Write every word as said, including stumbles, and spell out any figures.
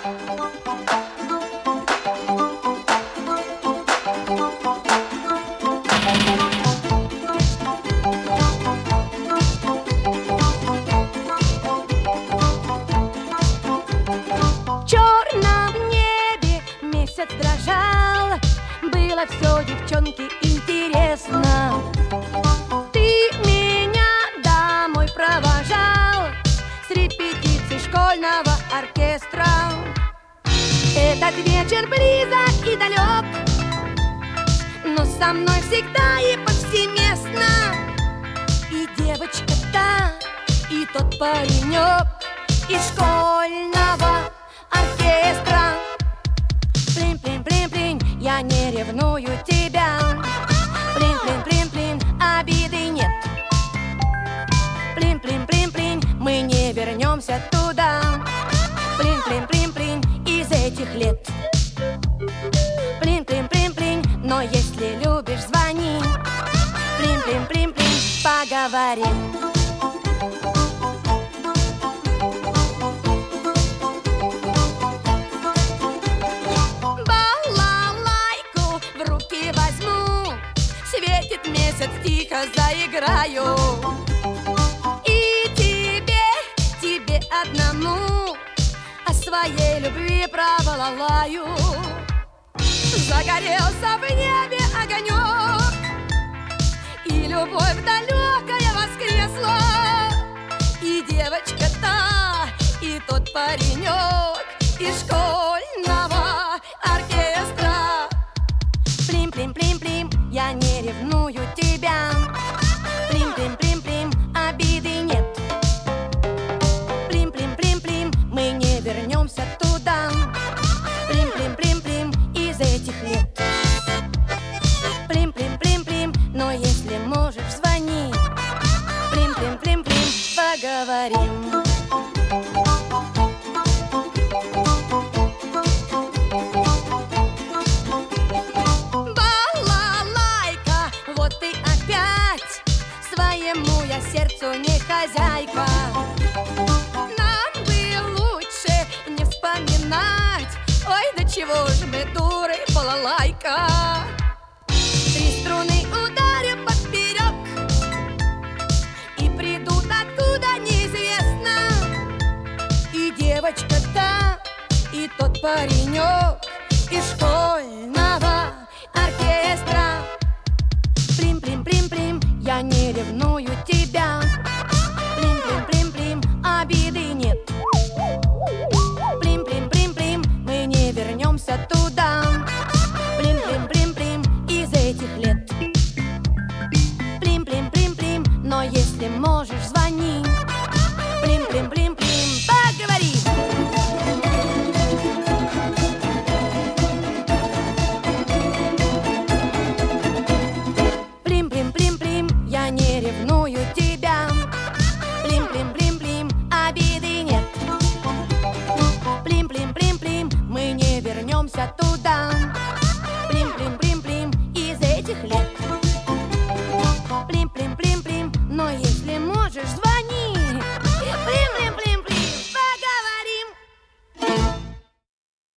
Дрожал, было все, девчонки, интересно. Ты меня домой провожал с репетицией школьного оркестра. Этот вечер близок и далек, но со мной всегда и повсеместно. И девочка та, и тот паренек из школьного оркестра. Плин-плин-плин-плин, я не ревную тебя. Плин-плин-плин-плин, обиды нет. Плин-плин-плин-плин, мы не вернемся туда. Плин-плин-плин-плин, из этих лет. Плин-плин-плин-плин, но если любишь, звони. Плин-плин-плин-плин, поговорим. Светит месяц, тихо заиграю. И тебе, тебе одному о своей любви провалалаю. Загорелся в небе огонек, и любовь далекая воскресла. И девочка та, и тот паренек из школьного оркестра. Плим-плим-плим-плим, я не ревную тебя. Плим-плим-плим-плим, обиды нет. Плим-плим-плим-плим, мы не вернемся туда. Плим-плим-плим-плим, из этих лет. Плим-плим-плим-плим, но если можешь, звони. Плим-плим-плим-плим, поговорим. Своему я сердцу не хозяйка. Нам бы лучше не вспоминать. Ой, да чего ж мы дуры, балалайка. Три струны ударю поперек, и придут откуда неизвестно. И девочка та, и тот паренек из школьного оркестра. Плим-плим-плим-плим, я не ревную тебя. Плим-плим-плим-плим, обиды нет. Плим-плим-плим-плим, мы не вернемся туда. Плим-плим-плим-плим, из этих лет. Плим-плим-плим-плим, но если можешь, звони.